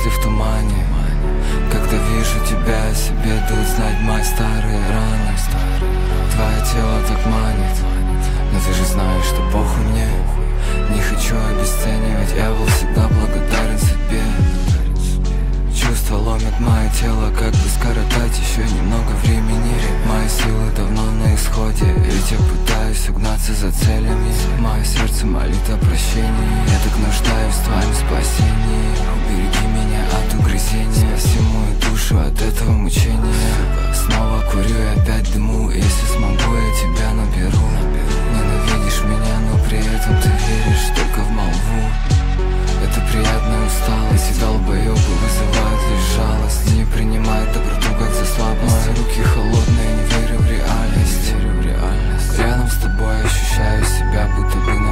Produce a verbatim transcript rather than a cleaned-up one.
мысли в тумане. Когда вижу тебя, о себе дают знать мои старые раны. Твое тело так манит, но ты же знаешь, что похуй мне. Не хочу обесценивать, я был всегда благодарен судьбе. Чувства ломят мое тело, как бы скоротать еще немного времени. Мои силы давно на исходе, ведь я пытаюсь угнаться за целями. Мое сердце молит о прощении, я так нуждаюсь в твоем спасении. Убереги меня от угрызения, спаси мою душу от этого мучения. Снова курю и опять дыму, если смогу, я тебя наберу. Ненавидишь меня, но при этом ты веришь только в молву. Это приятная усталость, и долбоёбы вызывают лишь жалость. Не принимай доброту как за слабость. Мои руки холодные, не верю в реальность. Рядом с тобой ощущаю себя, будто бы